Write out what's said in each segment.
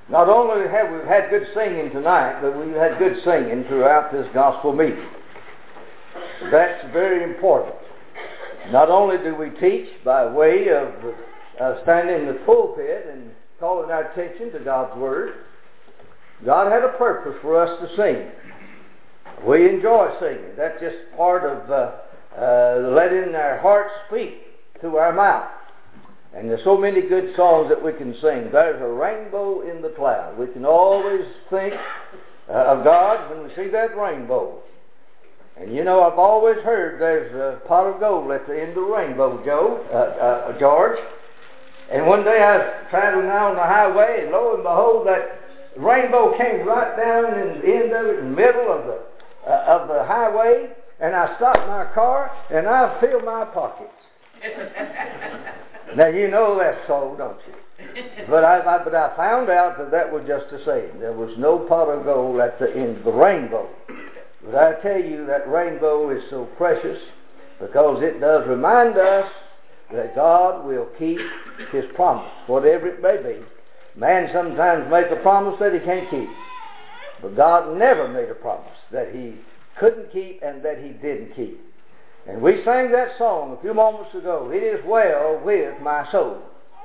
Not only have we had good singing tonight, but we've had good singing throughout this gospel meeting. That's very important. Not only do we teach by way of standing in the pulpit and calling our attention to God's Word, God had a purpose for us to sing. We enjoy singing. That's just part of letting our hearts speak through our mouth. And there's so many good songs that we can sing. There's a rainbow in the cloud. We can always think of God when we see that rainbow. And you know, I've always heard there's a pot of gold at the end of the rainbow, George. And one day I was traveling down the highway, and lo and behold, that rainbow came right down in the end of it, in the middle of the highway. And I stopped my car, and I filled my pockets. Now you know that's so, don't you? But I found out that was just a saying. There was no pot of gold at the end of the rainbow. But I tell you, that rainbow is so precious because it does remind us that God will keep His promise, whatever it may be. Man sometimes makes a promise that he can't keep. But God never made a promise that He couldn't keep and that He didn't keep. And we sang that song a few moments ago, "It is well with my soul."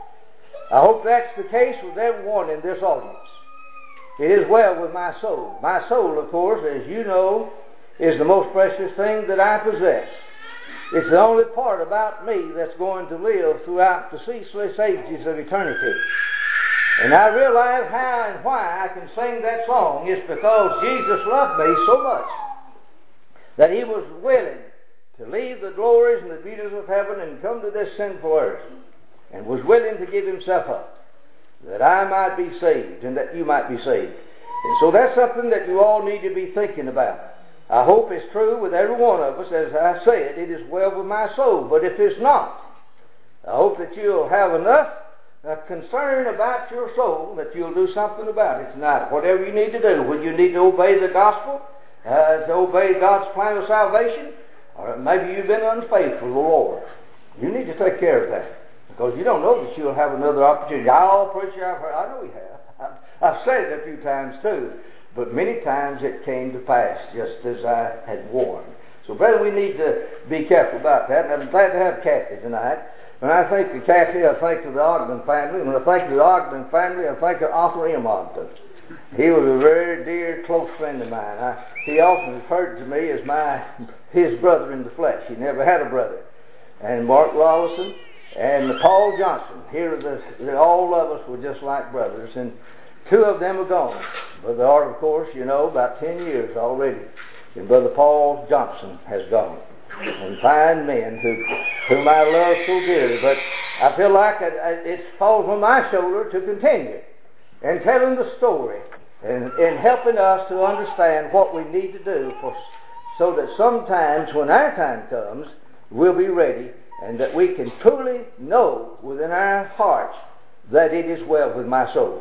I hope that's the case with everyone in this audience. It is well with my soul. My soul, of course, as you know, is the most precious thing that I possess. It's the only part about me that's going to live throughout the ceaseless ages of eternity. And I realize how and why I can sing that song is because Jesus loved me so much that He was willing to leave the glories and the beauties of heaven and come to this sinful earth, and was willing to give Himself up, that I might be saved and that you might be saved. And so that's something that you all need to be thinking about. I hope it's true with every one of us. As I said, it is well with my soul. But if it's not, I hope that you'll have enough concern about your soul that you'll do something about it tonight. Whatever you need to do, when you need to obey the gospel, to obey God's plan of salvation, or maybe you've been unfaithful to the Lord, you need to take care of that. Because you don't know that you'll have another opportunity. I'll preach you, I know you have. I've said it a few times too. But many times it came to pass, just as I had warned. So, brother, we need to be careful about that. And I'm glad to have Kathy tonight. When I think of Kathy, I think of the Ogden family. When I think of the Ogden family, I think of Arthur M. Ogden. He was a very dear, close friend of mine. He often referred to me as his brother in the flesh. He never had a brother. And Mark Lawson and Paul Johnson. Here, all of us were just like brothers. And two of them are gone. Brother Art, of course, you know, about 10 years already. And Brother Paul Johnson has gone. And fine men whom I love so dearly. But I feel like it falls on my shoulder to continue and telling the story and helping us to understand what we need to do so that sometimes when our time comes, we'll be ready and that we can truly know within our hearts that it is well with my soul.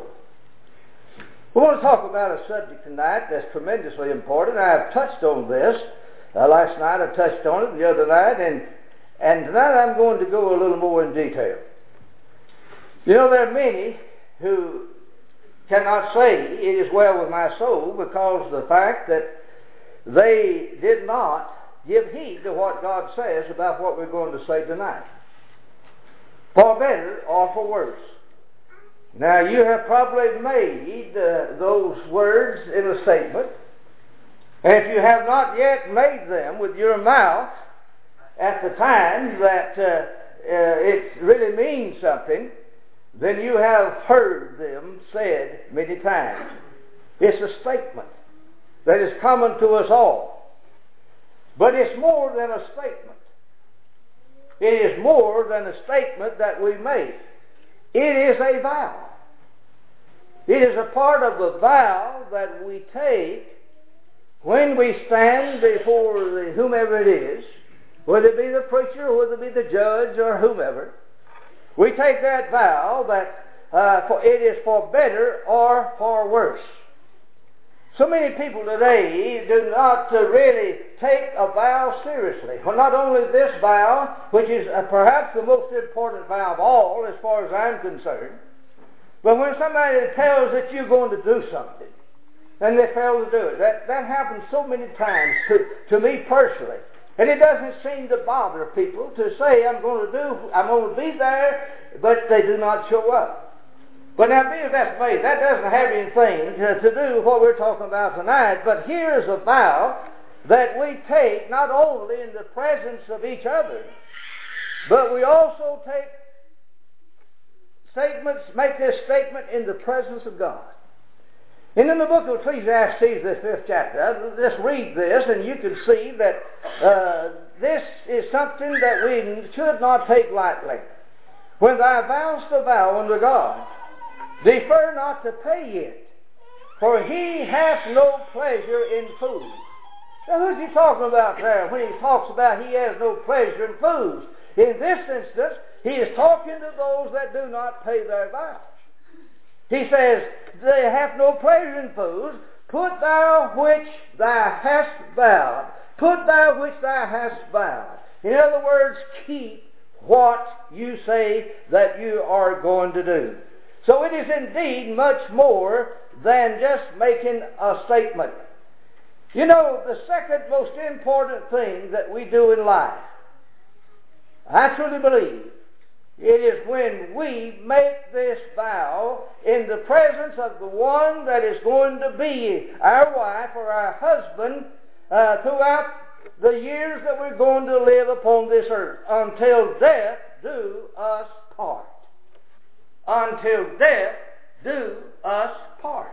We want to talk about a subject tonight that's tremendously important. I have touched on this last night. I touched on it the other night, and tonight I'm going to go a little more in detail. You know, there are many who cannot say it is well with my soul because of the fact that they did not give heed to what God says about what we're going to say tonight. For better or for worse. Now, you have probably made those words in a statement. And if you have not yet made them with your mouth at the time that it really means something, then you have heard them said many times. It's a statement that is common to us all. But it's more than a statement. It is more than a statement that we make. It is a vow. It is a part of the vow that we take when we stand before whomever it is, whether it be the preacher or whether it be the judge or whomever. We take that vow that it is for better or for worse. So many people today do not really take a vow seriously. Well, not only this vow, which is perhaps the most important vow of all as far as I'm concerned, But when somebody tells that you're going to do something, and they fail to do it, that happens so many times to me personally. And it doesn't seem to bother people to say, I'm going to be there, but they do not show up. But now, be that way, that doesn't have anything to do with what we're talking about tonight. But here's a vow that we take not only in the presence of each other, but we also make this statement in the presence of God. And in the book of Ecclesiastes, the 5th chapter, I'll just read this, and you can see that this is something that we should not take lightly. When thou vowest a vow unto God, defer not to pay it, for he hath no pleasure in fools. Now, who's he talking about there when he talks about he has no pleasure in fools? In this instance, he is talking to those that do not pay their vows. He says, they have no pleasure in fools. Put thou which thou hast vowed. Put thou which thou hast vowed. In other words, keep what you say that you are going to do. So it is indeed much more than just making a statement. You know, the second most important thing that we do in life, I truly believe, it is when we make this vow in the presence of the one that is going to be our wife or our husband throughout the years that we're going to live upon this earth, until death do us part. Until death do us part.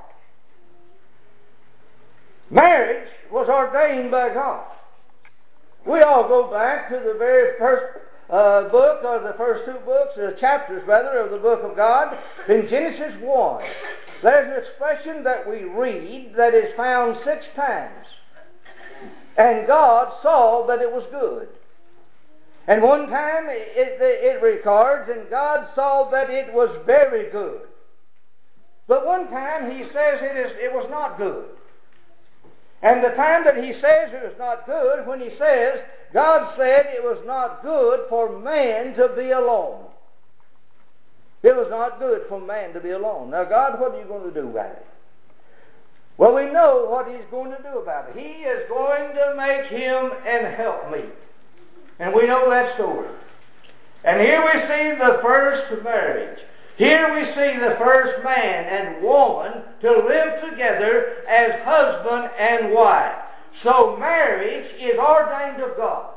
Marriage was ordained by God. We all go back to the very first book, or the first two books, chapters rather, of the book of God. In Genesis 1, there's an expression that we read that is found 6 times. And God saw that it was good. And one time it records, and God saw that it was very good. But one time he says it was not good. And the time that he says it was not good, when he says, God said it was not good for man to be alone. It was not good for man to be alone. Now, God, what are you going to do about it? Well, we know what he's going to do about it. He is going to make him an helpmeet. And we know that story. And here we see the first marriage. Here we see the first man and woman to live together as husband and wife. So marriage is ordained of God.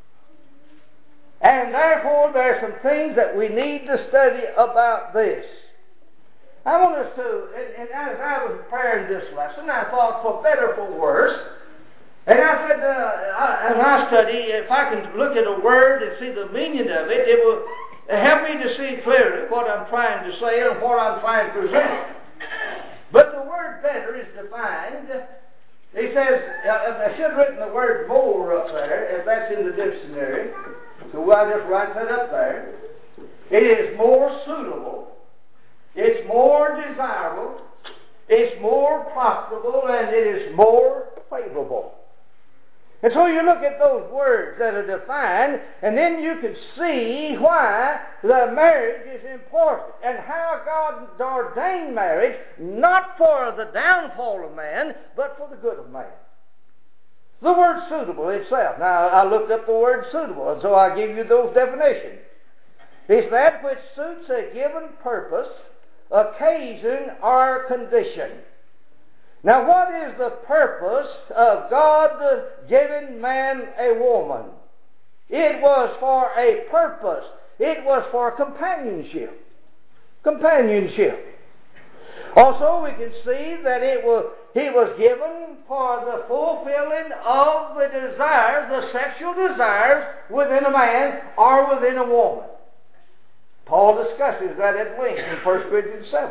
And therefore there are some things that we need to study about this. I want us to, and as I was preparing this lesson, I thought, for better or for worse, and I said, as I study, if I can look at a word and see the meaning of it, it will help me to see clearly what I'm trying to say and what I'm trying to present. But the word better is defined. He says, I should have written the word more up there, if that's in the dictionary. So I just write that up there. It is more suitable. It's more desirable. It's more profitable, and it is more favorable. And so you look at those words that are defined, and then you can see why the marriage is important and how God ordained marriage, not for the downfall of man, but for the good of man. The word suitable itself. Now, I looked up the word suitable, and so I give you those definitions. It's that which suits a given purpose, occasion, or condition. Now, what is the purpose of God giving man a woman? It was for a purpose. It was for companionship. Companionship. Also, we can see that he was given for the fulfilling of the desires, the sexual desires within a man or within a woman. Paul discusses that at length in 1 Corinthians 7.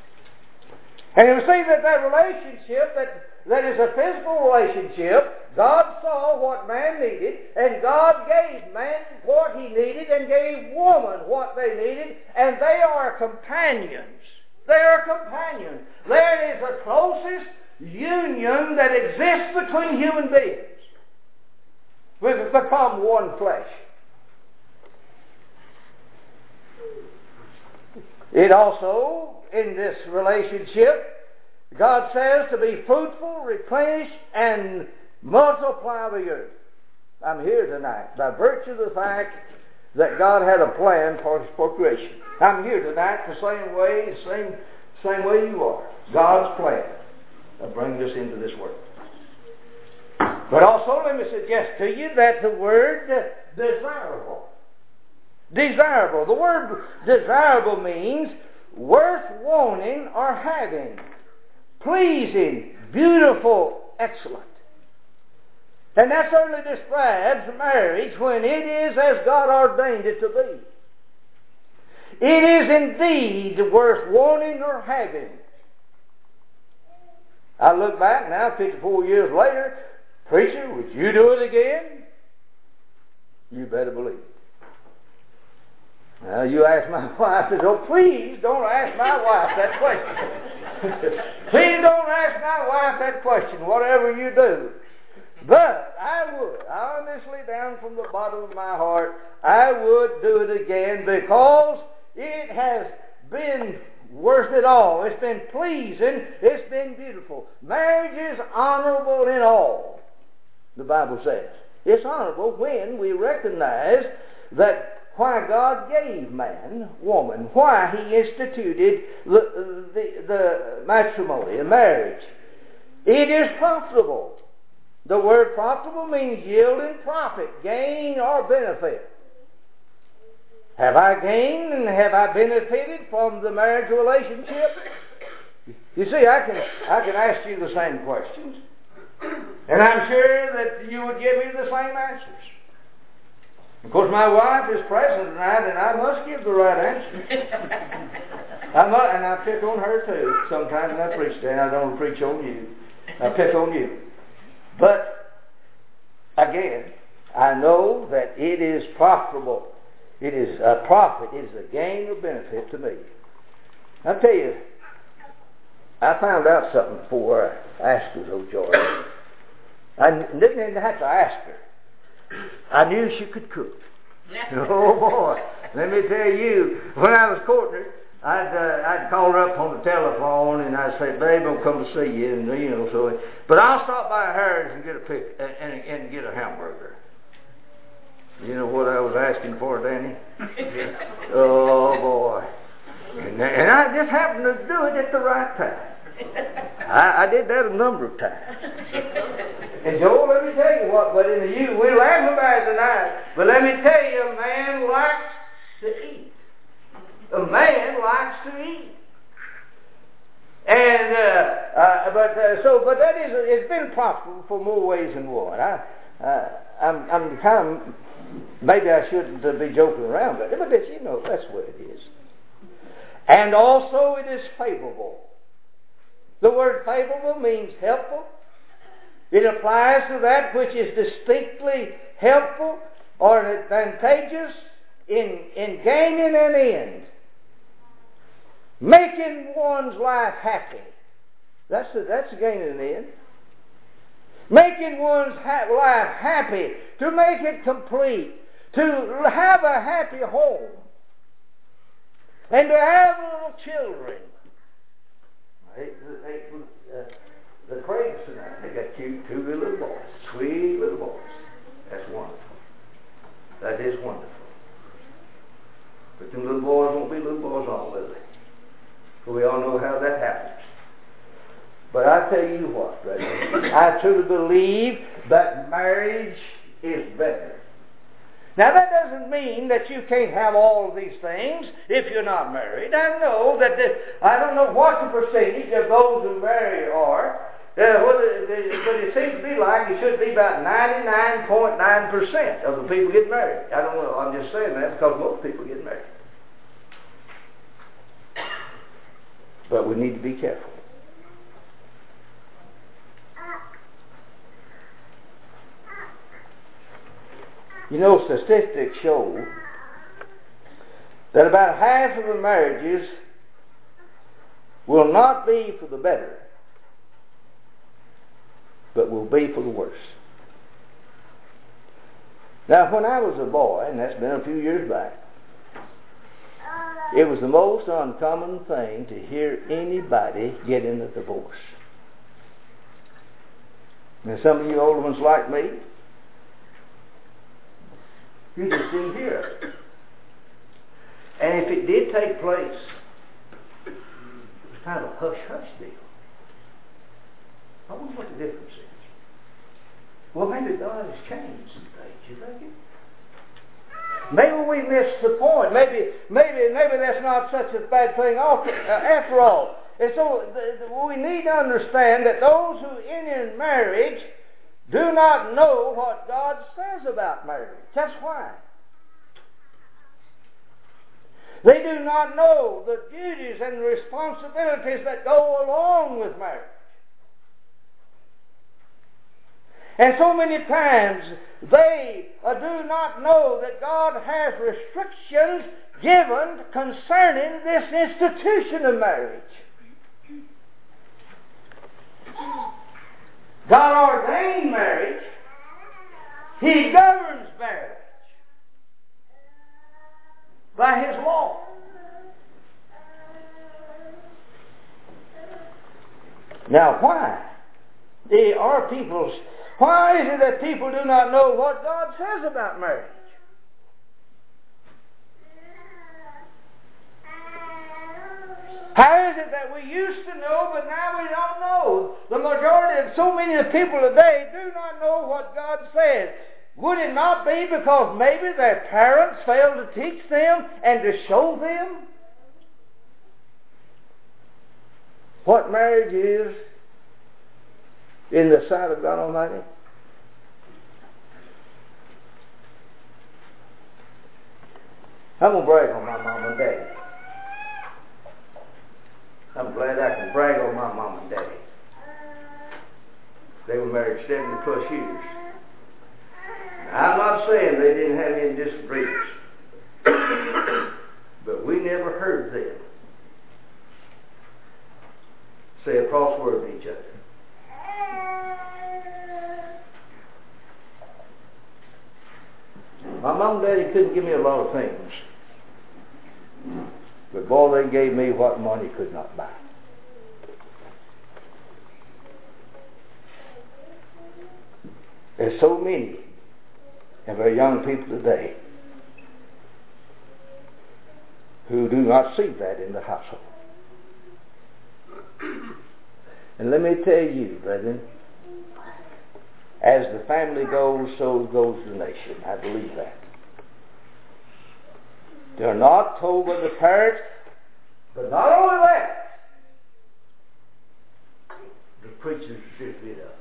And you see that relationship, that is a physical relationship, God saw what man needed, and God gave man what he needed, and gave woman what they needed, and they are companions. They are companions. There is the closest union that exists between human beings. We've become one flesh. It also in this relationship. God says to be fruitful, replenish, and multiply the earth. I'm here tonight by virtue of the fact that God had a plan for creation. I'm here tonight the same way you are. God's plan of bringing us into this world. But also let me suggest to you that the word desirable. Desirable. The word desirable means worth wanting or having. Pleasing, beautiful, excellent. And that certainly describes marriage when it is as God ordained it to be. It is indeed worth wanting or having. I look back now, 54 years later, preacher, would you do it again? You better believe it. Now, you ask my wife, oh, please don't ask my wife that question. Please don't ask my wife that question, whatever you do. But I would, honestly, down from the bottom of my heart, I would do it again because it has been worth it all. It's been pleasing. It's been beautiful. Marriage is honorable in all, the Bible says. It's honorable when we recognize that why God gave man, woman, why He instituted the matrimony, the marriage. It is profitable. The word profitable means yielding profit, gain, or benefit. Have I gained and have I benefited from the marriage relationship? You see, I can ask you the same questions, and I'm sure that you would give me the same answers. Of course, my wife is present tonight, and I must give the right answer. And I pick on her too. Sometimes I preach there, and I don't preach on you. I pick on you. But, again, I know that it is profitable. It is a profit. It is a gain or benefit to me. I'll tell you, I found out something before I asked her, though, George. I didn't even have to ask her. I knew she could cook. Oh boy, let me tell you, when I was courting her, I'd call her up on the telephone and I'd say, "Babe, I'm come to see you," and so. But I'll stop by hers and get and get a hamburger. You know what I was asking for, Danny? Oh boy, and I just happened to do it at the right time. I did that a number of times. And Joel, let me tell you what, but we're laughing about it tonight, but let me tell you, a man likes to eat. A man likes to eat. And, but that is, it's been profitable for more ways than one. I'm kind of, maybe I shouldn't be joking around about it, but that's what it is. And also it is favorable. The word favorable means helpful. It applies to that which is distinctly helpful or advantageous in gaining an end. Making one's life happy. That's gaining an end. Making one's life happy, to make it complete, to have a happy home, and to have little children. The Craigs tonight, they got cute two little boys, sweet little boys. That's wonderful. That is wonderful. But them little boys won't be little boys all, will they? For we all know how that happens. But I tell you what, brother, I truly believe that marriage is better. Now that doesn't mean that you can't have all of these things if you're not married. I know that I don't know what the percentage of those who marry are, but it seems to be like it should be about 99.9% of the people get married. I don't know. I'm just saying that because most people get married. But we need to be careful. You know, statistics show that about half of the marriages will not be for the better, but will be for the worse. Now, when I was a boy, and that's been a few years back, It was the most uncommon thing to hear anybody getting a divorce. And some of you older ones like me, you just didn't hear of it. And if it did take place, it was kind of a hush-hush deal. I wonder what the difference is. Well, maybe God has changed some things, you think it? Maybe we missed the point. Maybe that's not such a bad thing after all. And so we need to understand that those who enter in marriage do not know what God says about marriage. That's why. They do not know the duties and responsibilities that go along with marriage. And so many times they do not know that God has restrictions given concerning this institution of marriage. God ordained marriage. He governs marriage by His law. Now, why why is it that people do not know what God says about marriage? How is it that we used to know, but now we don't know? The majority of so many of the people today do not know what God says. Would it not be because maybe their parents failed to teach them and to show them what marriage is in the sight of God Almighty? I'm going to brag on my mom and daddy. I'm glad I can brag on my mom and daddy. They were married 70 plus years. Now, I'm not saying they didn't have any disagreements, but we never heard them say a cross word to each other. My mom and daddy couldn't give me a lot of things, but boy, they gave me what money could not buy. There's so many of our young people today who do not see that in the household. And let me tell you, brethren, as the family goes, so goes the nation. I believe that. They're not told by the parents, but not only that, the preachers should it up.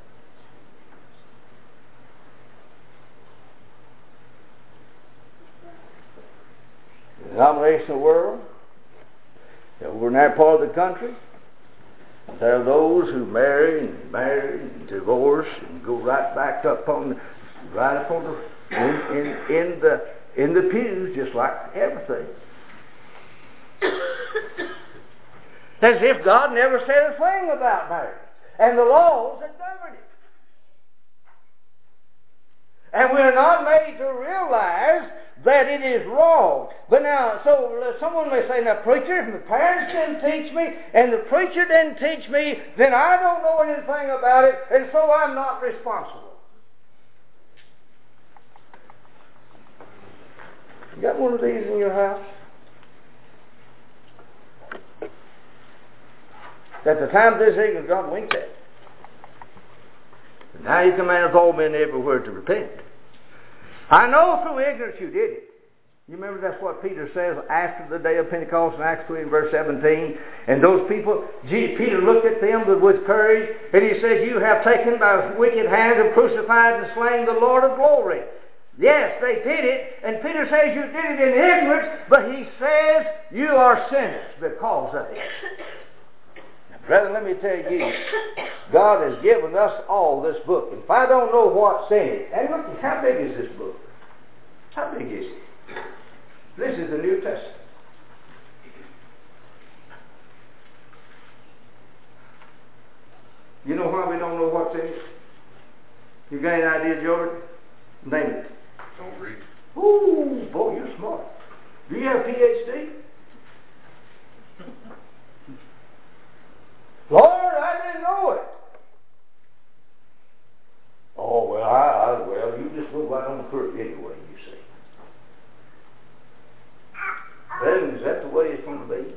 The denominational world, over in that part of the country, there are those who marry and divorce and go right back up on the in the pews, just like everything. As if God never said a thing about marriage and the laws that govern it. And we're not made to realize that it is wrong. But now, so someone may say, now preacher, if the parents didn't teach me and the preacher didn't teach me, then I don't know anything about it, and so I'm not responsible. You got one of these in your house? At the time of this ignorance, God winked at. Now He commands all men everywhere to repent. I know through ignorance you did it. You remember that's what Peter says after the day of Pentecost in Acts 3 and verse 17. And those people, Peter looked at them with courage, and he says, you have taken by wicked hands and crucified and slain the Lord of glory. Yes, they did it, and Peter says you did it in ignorance, but he says you are sinners because of it. Brethren, let me tell you, God has given us all this book. If I don't know what's in it, and look, how big is this book? How big is it? This is the New Testament. You know why we don't know what's in it? You got any idea, George? Name it. Don't read. Ooh, boy, you're smart. Do you have a PhD? through anyway, you see. Brethren, is that the way it's going to be?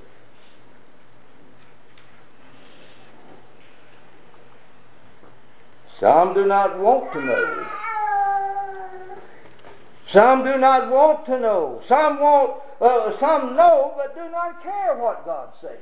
Some do not want to know. Some do not want to know. Some know but do not care what God says.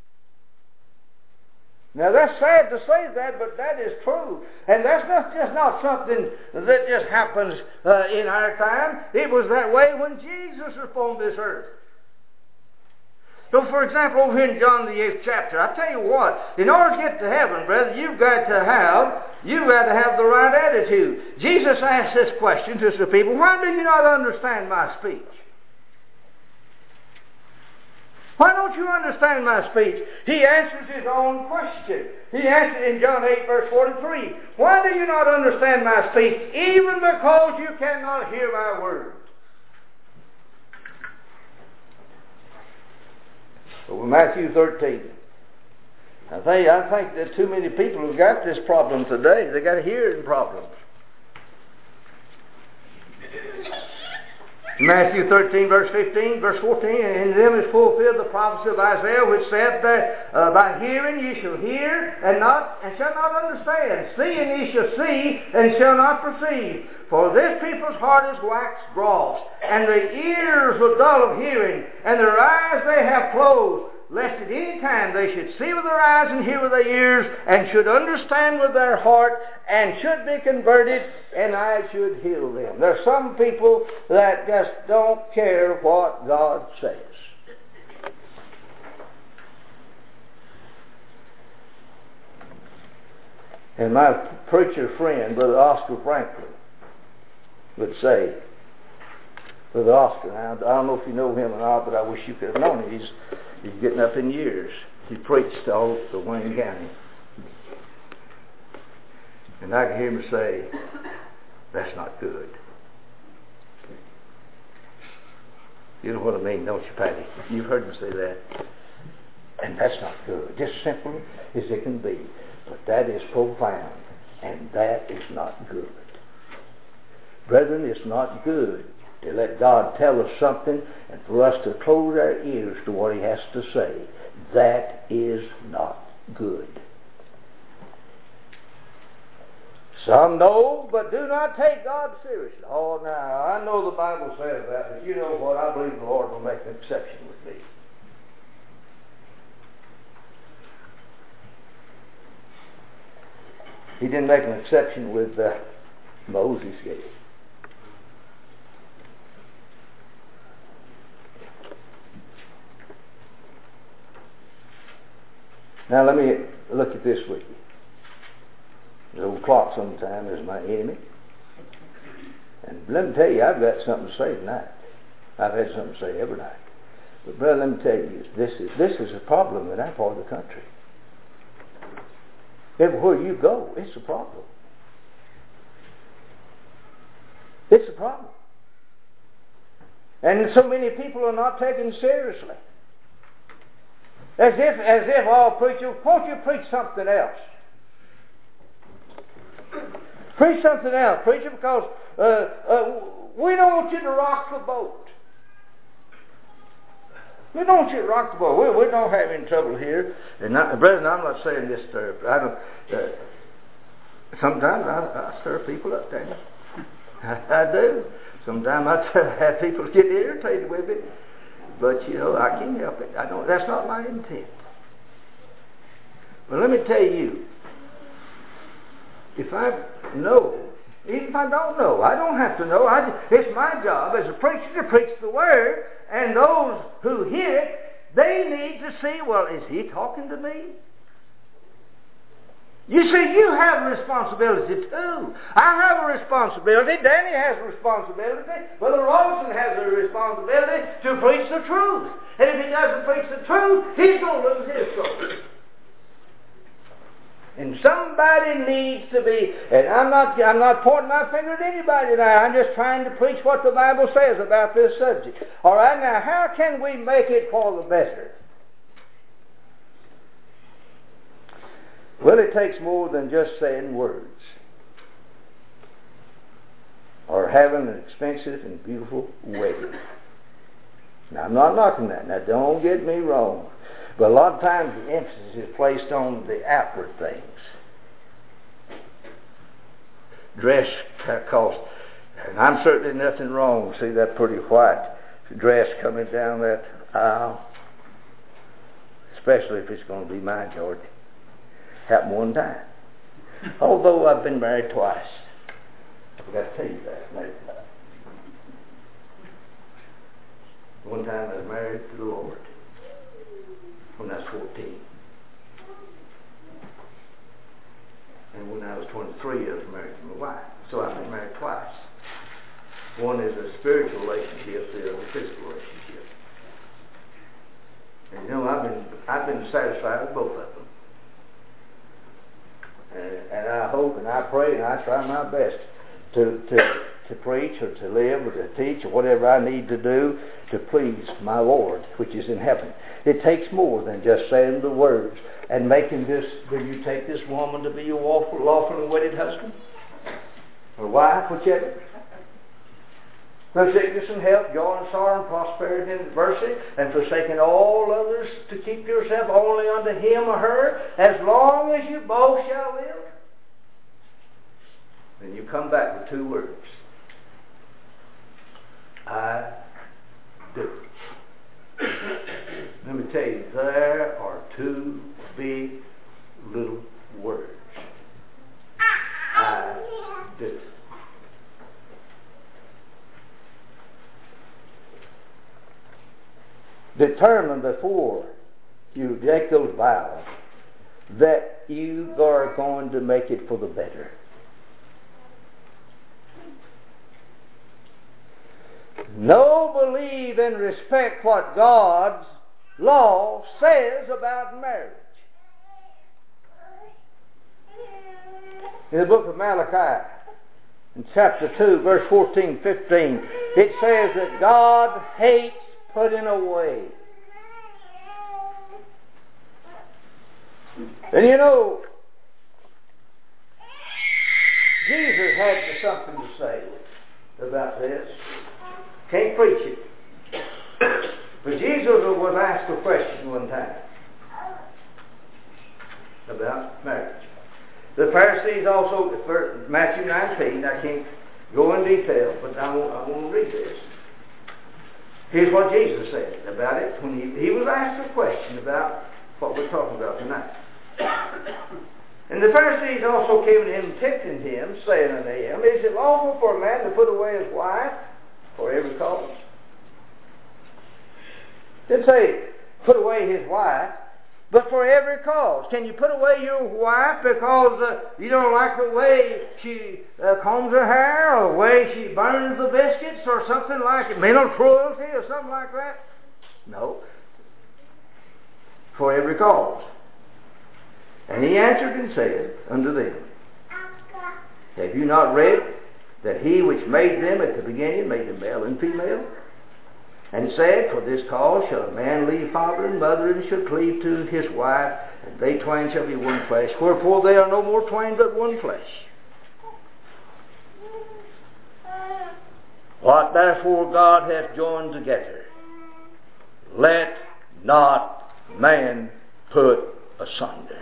Now that's sad to say that, but that is true. And that's just not something that just happens in our time. It was that way when Jesus was upon this earth. So, for example, over here in John the 8th chapter, I tell you what, in order to get to heaven, brother, you've got to have the right attitude. Jesus asked this question to the people, why do you not understand my speech? Why don't you understand my speech? He answers his own question. He answered in John 8, verse 43, why do you not understand my speech? Even because you cannot hear my words. Well, Matthew 13. I think that too many people have got this problem today. They got a hearing problem. Matthew 13, verse 15, verse 14, in them is fulfilled the prophecy of Isaiah, which said that by hearing ye shall hear and shall not understand. Seeing ye shall see and shall not perceive. For this people's heart is waxed gross, and their ears were dull of hearing, and their eyes they have closed, lest at any time they should see with their eyes and hear with their ears, and should understand with their heart, and should be converted, and I should heal them. There are some people that just don't care what God says. And my preacher friend, Brother Oscar Franklin, would say, Brother Oscar, now, I don't know if you know him or not, but I wish you could have known him. He's getting up in years. He preached all the Wayne County. And I can hear him say, that's not good. You know what I mean, don't you, Patty? You've heard him say that. And that's not good. Just simple as it can be. But that is profound. And that is not good. Brethren, it's not good to let God tell us something and for us to close our ears to what He has to say. That is not good. Some know, but do not take God seriously. Oh, now, I know the Bible says that, but you know what? I believe the Lord will make an exception with me. He didn't make an exception with Moses, did He? Now let me look at this with you. The old clock sometime is my enemy. And let me tell you, I've got something to say tonight. I've had something to say every night. But brother, let me tell you, this is a problem in our part of the country. Everywhere you go, it's a problem. It's a problem. And so many people are not taken seriously. As if all preachers, won't you preach something else? Preach something else, preacher, because we don't want you to rock the boat. We don't want you to rock the boat. We don't have any trouble here. And brethren, I'm not saying this to sometimes I stir people up, Daniel. I do. Sometimes I have people get irritated with it. But, you know, I can't help it. That's not my intent. But let me tell you, if I know, even if I don't know, I don't have to know. It's my job as a preacher to preach the Word, and those who hear it, they need to see, well, is he talking to me? You see, you have a responsibility too. I have a responsibility. Danny has a responsibility. Brother Rawson has a responsibility to preach the truth. And if he doesn't preach the truth, he's going to lose his soul. And somebody needs to be, and I'm not pointing my finger at anybody now. I'm just trying to preach what the Bible says about this subject. All right, now how can we make it for the better? Well, it takes more than just saying words or having an expensive and beautiful wedding. Now, I'm not knocking that. Now, don't get me wrong. But a lot of times the emphasis is placed on the outward things. Dress costs, and I'm certainly nothing wrong. See that pretty white dress coming down that aisle? Especially if it's going to be my George. Happened one time. Although I've been married twice. I forgot to tell you that. Maybe. One time I was married to the Lord when I was 14. And when I was 23, I was married to my wife. So I've been married twice. One is a spiritual relationship, the other a physical relationship. And you know, I've been satisfied with both of them. And I hope and I pray and I try my best to preach or to live or to teach or whatever I need to do to please my Lord which is in heaven. It takes more than just saying the words and making this, will you take this woman to be your lawfully wedded husband or wife, whichever. No sickness and health, joy and sorrow and prosperity and adversity, and forsaking all others to keep yourself only unto him or her, as long as you both shall live. Then you come back with two words. I do. Let me tell you, there are two big little words. I do. Determine before you take those vows that you are going to make it for the better. Know, believe, and respect what God's law says about marriage. In the book of Malachi, in chapter 2, verse 14, 15, it says that God hates putting away. And you know, Jesus had something to say about this. Can't preach it. But Jesus was asked a question one time about marriage. The Pharisees also, Matthew 19, I can't go in detail, but I want to read this. Here's what Jesus said about it when he was asked a question about what we're talking about tonight. And the Pharisees also came to him, tempting him, saying unto him, is it lawful for a man to put away his wife for every cause? Didn't say put away his wife, but for every cause. Can you put away your wife because you don't like the way she combs her hair, or the way she burns the biscuits, or something like it, mental cruelty, or something like that? No. For every cause. And he answered and said unto them, have you not read that he which made them at the beginning made them male and female? And said, for this cause shall a man leave father and mother, and shall cleave to his wife, and they twain shall be one flesh. Wherefore they are no more twain, but one flesh. What therefore God hath joined together, let not man put asunder.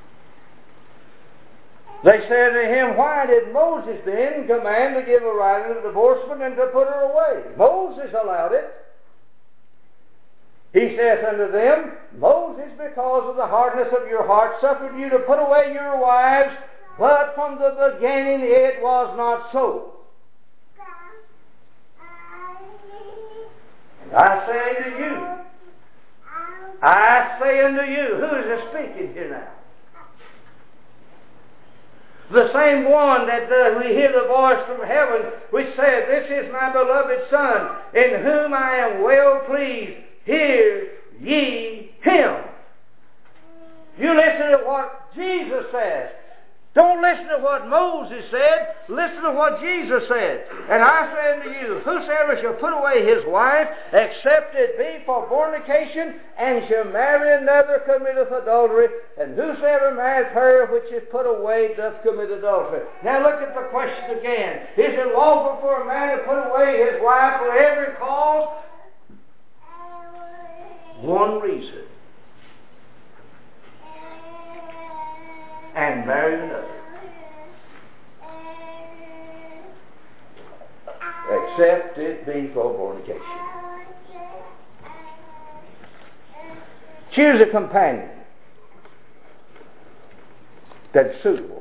They said to him, why did Moses then command to give a right to the divorcement and to put her away? Moses allowed it. He saith unto them, Moses, because of the hardness of your heart, suffered you to put away your wives, but from the beginning it was not so. And I say unto you, who is this speaking here now? The same one that we hear the voice from heaven which said, this is my beloved Son, in whom I am well pleased. Hear ye him. You listen to what Jesus says. Don't listen to what Moses said. Listen to what Jesus said. And I say unto you, whosoever shall put away his wife, except it be for fornication, and shall marry another, committeth adultery. And whosoever marrieth her which is put away doth commit adultery. Now look at the question again. Is it lawful for a man to put away his wife for every cause? One reason. And marry another. Except it be for fornication. Choose a companion that's suitable.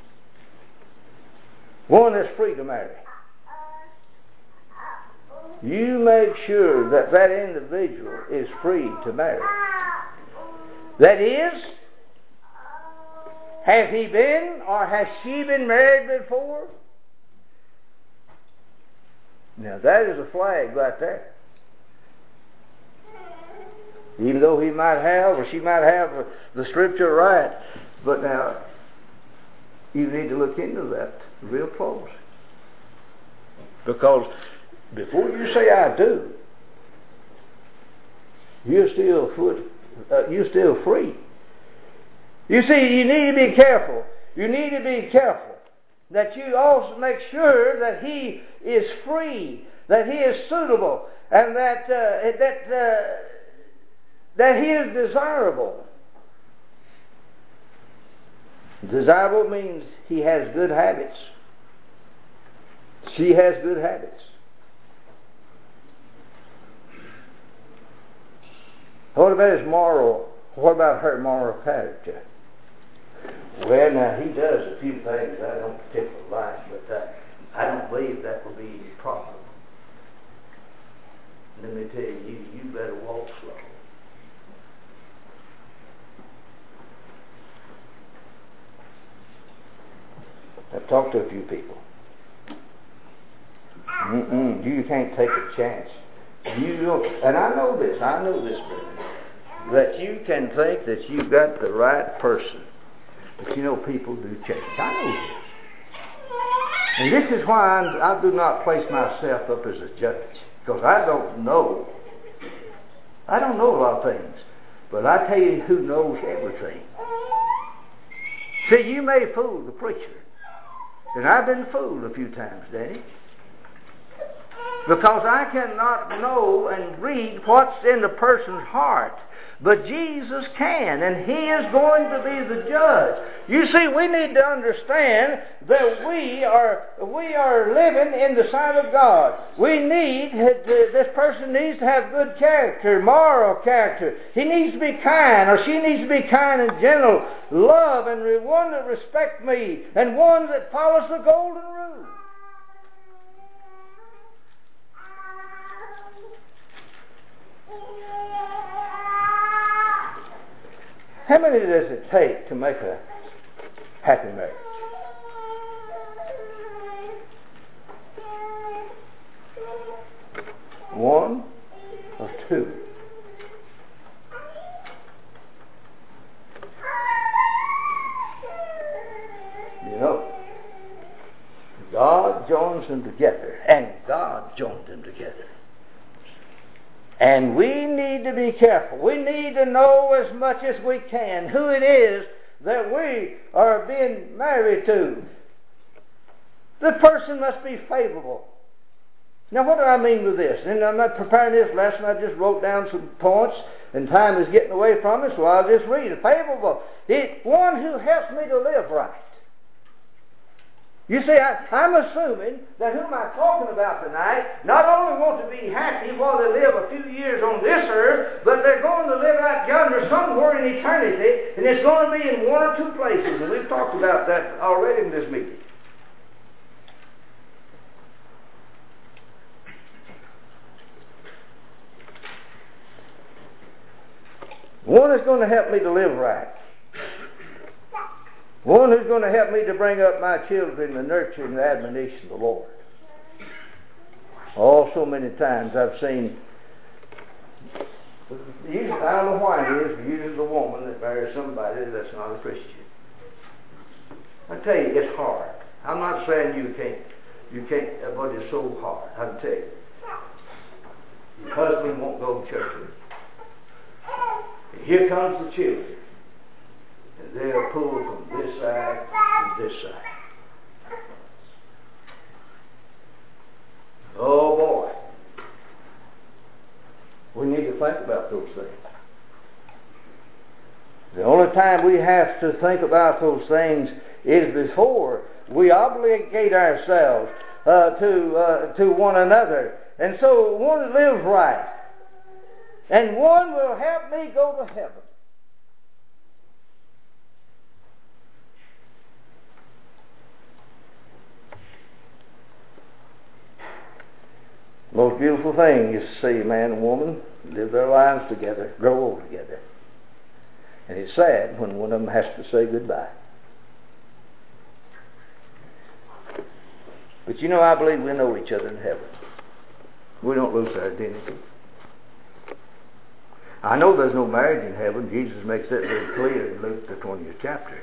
One that's free to marry. You make sure that that individual is free to marry. That is, has he been or has she been married before? Now that is a flag right there. Even though he might have or she might have the scripture right. But now, you need to look into that real close. Because before you say I do, you're still free. You see, you need to be careful. You need to be careful that you also make sure that he is free, that he is suitable, and that he is desirable. Desirable means he has good habits. She has good habits. What about his moral? What about her moral character? Well, now he does a few things I don't particularly like, but I don't believe that will be any problem. Let me tell you, you better walk slow. I've talked to a few people. You can't take a chance. And I know this, that you can think that you've got the right person. But you know, people do change. I know this. And this is why I do not place myself up as a judge. Because I don't know. I don't know a lot of things. But I tell you who knows everything. See, you may fool the preacher. And I've been fooled a few times, Daddy. Because I cannot know and read what's in the person's heart. But Jesus can, and He is going to be the judge. You see, we need to understand that we are living in the sight of God. This person needs to have good character, moral character. He needs to be kind, or she needs to be kind and gentle, love, and one that respects me, and one that follows the golden rule. How many does it take to make a happy marriage? One or two? You know, God joins them together, and God joined them together. And we need to be careful. We need to know as much as we can who it is that we are being married to. The person must be favorable. Now, what do I mean with this? And I'm not preparing this lesson. I just wrote down some points, and time is getting away from us, so I'll just read it. Favorable. One who helps me to live right. You see, I'm assuming that whom I'm talking about tonight not only want to be happy while they live a few years on this earth, but they're going to live out yonder somewhere in eternity, and it's going to be in one or two places, and we've talked about that already in this meeting. One is going to help me to live right. One who's going to help me to bring up my children in the nurture and the admonition of the Lord. Oh, so many times I've seen, usually, I don't know why it is, but usually the woman that marries somebody that's not a Christian. I tell you, it's hard. I'm not saying you can't, but it's so hard. I can tell you. Your husband won't go to church with you. And here comes the children. And they're pulled from this side to this side. Oh boy. We need to think about those things. The only time we have to think about those things is before we obligate ourselves to one another. And so one lives right. And one will help me go to heaven. Most beautiful thing is to see a man and woman live their lives together, grow old together. And it's sad when one of them has to say goodbye. But you know, I believe we know each other in heaven. We don't lose our identity. I know there's no marriage in heaven. Jesus makes that very clear in Luke the 20th chapter.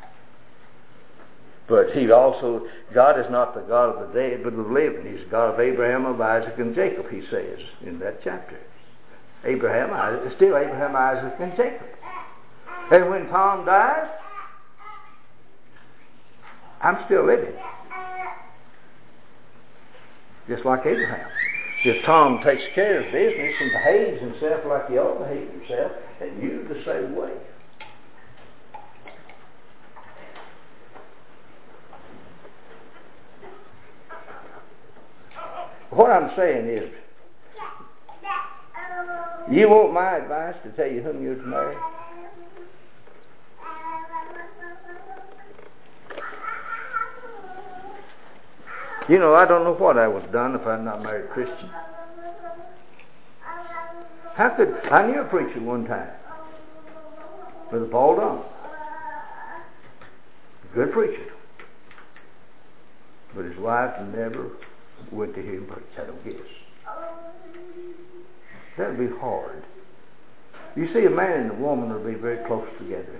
But God is not the God of the dead, but of the living. He's the God of Abraham, of Isaac, and Jacob, he says in that chapter. Still Abraham, Isaac, and Jacob. And when Tom dies, I'm still living. Just like Abraham. If Tom takes care of business and behaves himself like he ought to behave himself, and you the same way. What I'm saying is, you want my advice to tell you whom you're to marry? You know, I don't know what I would have done if I had not married a Christian. I knew a preacher one time with a bald arm. Good preacher. But his wife never went to hear him preach, I don't guess. That would be hard. You see, a man and a woman will be very close together.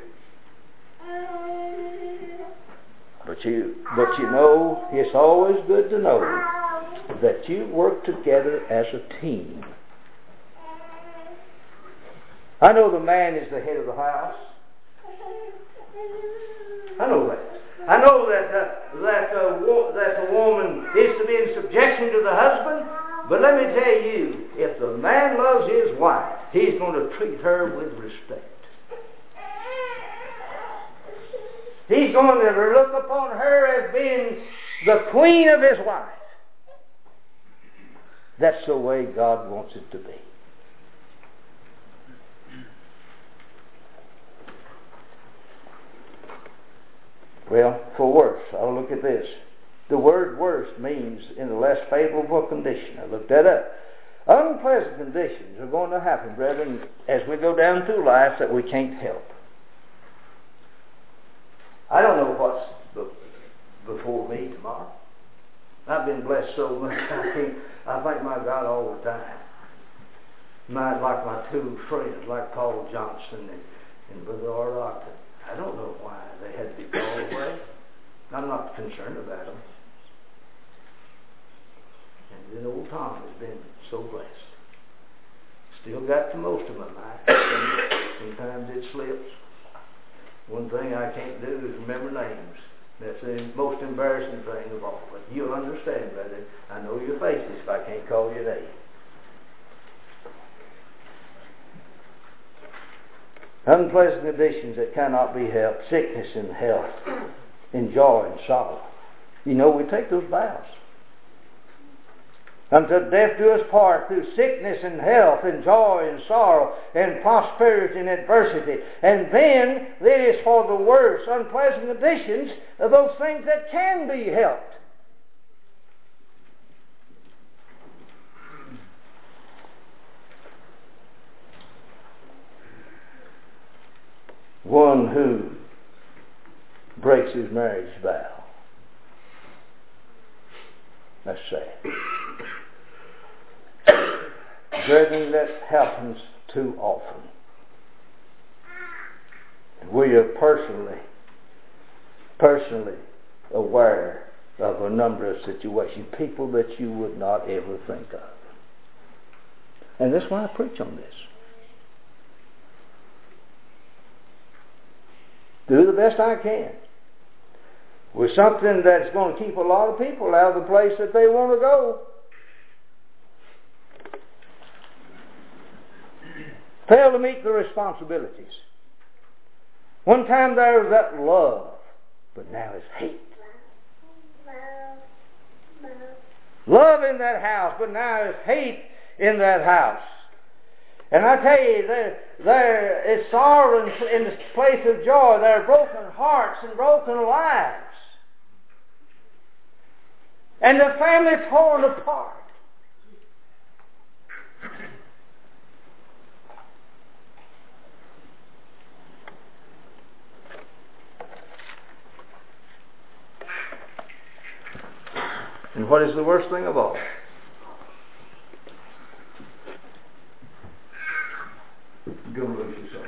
But you know, it's always good to know that you work together as a team. I know the man is the head of the house. I know that. I know that the woman is to be in subjection to the husband. But let me tell you, if the man loves his wife, he's going to treat her with respect. He's going to look upon her as being the queen of his wife. That's the way God wants it to be. Well, for worse, I'll look at this. The word worse means in a less favorable condition. I looked that up. Unpleasant conditions are going to happen, brethren, as we go down through life that we can't help. I don't know what's before me tomorrow. I've been blessed so much, I thank my God all the time. Like my two friends, like Paul Johnson and Brother Art Ogden. I don't know why they had to be called away. I'm not concerned about them. And then old Tom has been so blessed. Still got the most of my mind. Sometimes it slips. One thing I can't do is remember names. That's the most embarrassing thing of all. But you'll understand, brother. I know your faces if I can't call your name. Unpleasant conditions that cannot be helped. Sickness and health. And joy and sorrow. You know, we take those vows. Until death do us part, through sickness and health and joy and sorrow and prosperity and adversity. And then it is for the worst, unpleasant conditions of those things that can be helped. One who breaks his marriage vow. That's sad. Brethren, that happens too often. We are personally personally aware of a number of situations, people that you would not ever think of. And that's why I preach on this. Do the best I can with something that's going to keep a lot of people out of the place that they want to go. Fail to meet the responsibilities. One time there was that love, but now it's hate. Love in that house, but now it's hate in that house. And I tell you, there is sorrow in the place of joy. There are broken hearts and broken lives. And the family torn apart. And what is the worst thing of all? Go lose yourself.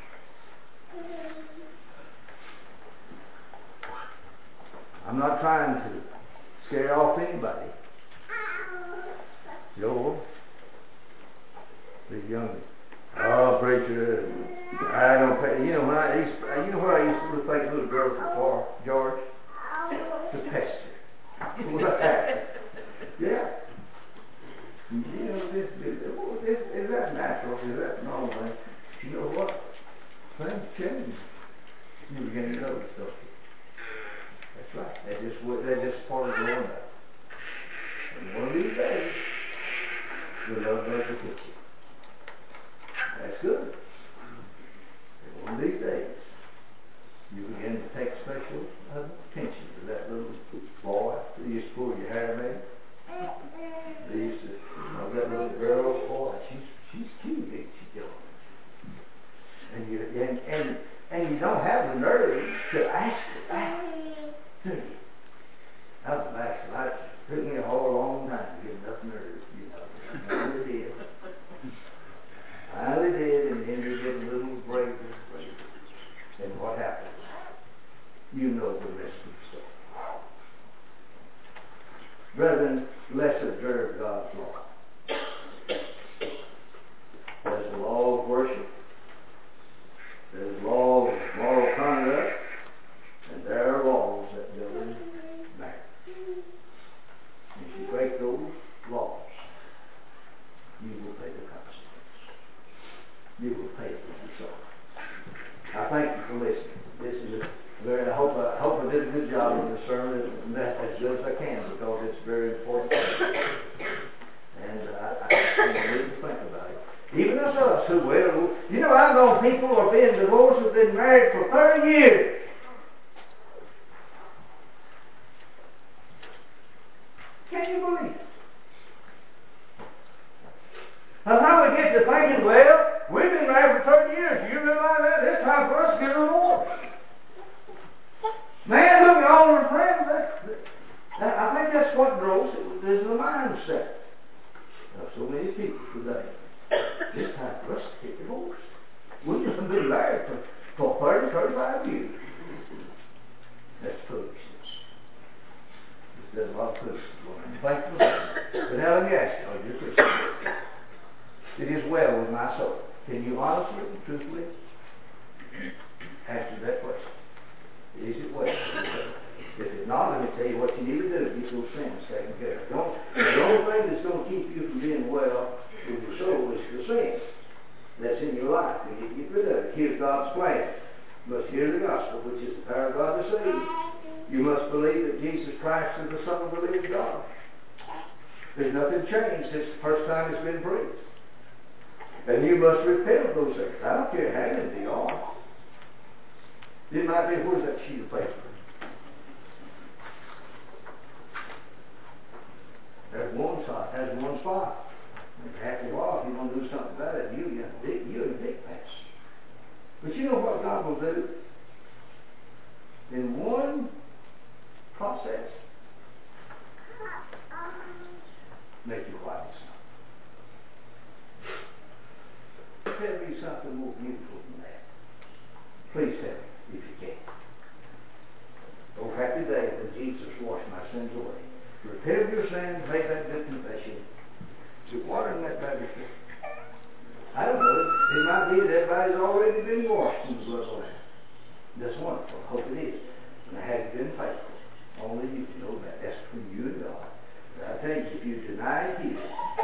I'm not trying to scare off anybody. Joel, the young. Oh, preacher, I don't pay. You know what I used to think little girls were for, George? To pester. Yeah. You know, is that natural? Is that normal? You know what? Things change. You begin to notice stuff. That's right. They're just part of the world. And one of these days, the love does hit you. That's good. And one of these days, you begin to take special attention to that little boy who used to pull your hair, maybe. They used to, that little girl, boy, she's cute, ain't she, Joe? And you don't have the nerve to ask her back, do you? I was a backslider. It took me a whole long time to get enough nerve, you know. I finally did. And then you get a little braver. And what happens? You know the rest of the story. Brethren, let's observe God's law. There's a law of worship. There's a law of moral conduct. And there are laws that govern marriage. If you break those laws, you will pay the consequences. You will pay it with your soul. I thank you for listening. This is I hope I did a good job in the sermon, as good as I can, because it's very important. And I need to think about it. Even us who will, you know, I've known people who have been divorced, who've been married for 30 years. Can you believe it? And now we get to thinking, well, we've been married for 30 years. You realize that? It's time for us to get a divorce. Man, look at all our friends. I think that's what grows. There's the mindset of so many people today. It's time for us to get divorced. We've just been married for 30, 35 years. That's foolishness. There's a lot of foolishness. Thank you. But now let me ask you, are you a Christian? It is well with my soul. Can you honestly and truthfully answer that question? Is it well? If it's not, let me tell you what you need to do to get those sins taken care of. The only thing that's going to keep you from being well with your soul is the sin that's in your life. You need to get rid of it. Here's God's plan. You must hear the gospel, which is the power of God to save you. You must believe that Jesus Christ is the Son of the living God. There's nothing changed since the first time it's been preached. And you must repent of those things. I don't care how many they are. It might be, where's that sheet of paper? There's one spot. And after a while, if you want to do something about it, you're in a big mess. But you know what God will do? In one process, make you white as snow. Tell me something more beautiful than that. Please tell me if you can. wash my sins away. Repent of your sins, make that good confession. Is it water in that baptistry? I don't know. It might be that everybody's already been washed in the blood of the Lamb. That's wonderful. I hope it is. And I have been faithful. Only you can know that. That's between you and God. But I tell you, if you deny Him,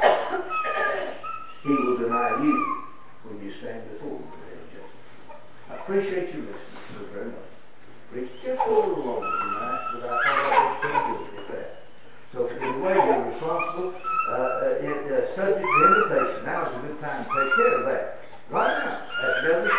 He will deny you when you stand before Him. I appreciate you listening so very much. It's just a little longer tonight, but I thought I was pretty good with that. So in the way you're responsible, subject to invitation. Now is a good time to take care of that. Right now, at Governor